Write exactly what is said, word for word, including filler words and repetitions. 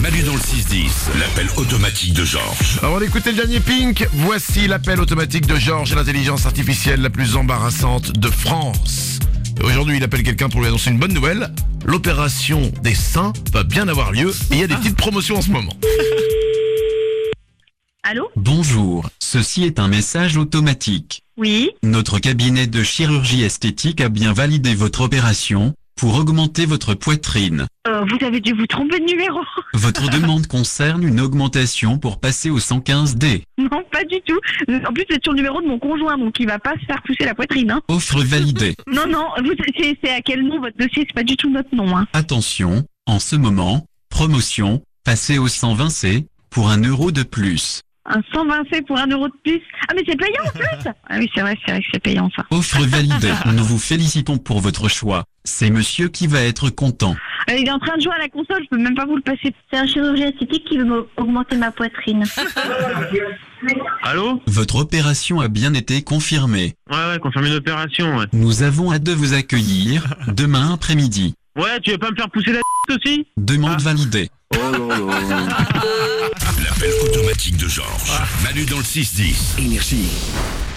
Manu dans le six dix, l'appel automatique de Georges. Avant d'écouter le dernier Pink, voici l'appel automatique de Georges, l'intelligence artificielle la plus embarrassante de France. Aujourd'hui, il appelle quelqu'un pour lui annoncer une bonne nouvelle. L'opération des seins va bien avoir lieu et il y a des petites promotions en ce moment. Allô ? Bonjour, ceci est un message automatique. Oui. Notre cabinet de chirurgie esthétique a bien validé votre opération pour augmenter votre poitrine. Euh, vous avez dû vous tromper de numéro. Votre demande concerne une augmentation pour passer au cent quinze D. Non, pas du tout. En plus, c'est sur le numéro de mon conjoint, donc il va pas se faire pousser la poitrine. Hein. Offre validée. Non, non, vous, c'est, c'est à quel nom votre dossier ? C'est pas du tout notre nom. Hein. Attention, en ce moment, promotion, passez au cent vingt C pour un euro de plus. Un cent vingt C pour un euro de plus. Ah, mais c'est payant en plus. Ah oui, c'est vrai, c'est vrai que c'est payant ça. Offre validée. Nous vous félicitons pour votre choix. C'est monsieur qui va être content. Euh, il est en train de jouer à la console, je peux même pas vous le passer. C'est un chirurgien esthétique qui veut augmenter ma poitrine. Allô ? Votre opération a bien été confirmée. Ouais, ouais, confirmer l'opération, ouais. Nous avons hâte de vous accueillir demain après-midi. Ouais, tu veux pas me faire pousser la aussi ? Demande Ah. validée. L'appel automatique de Georges. Manu dans le six dix. Énergie.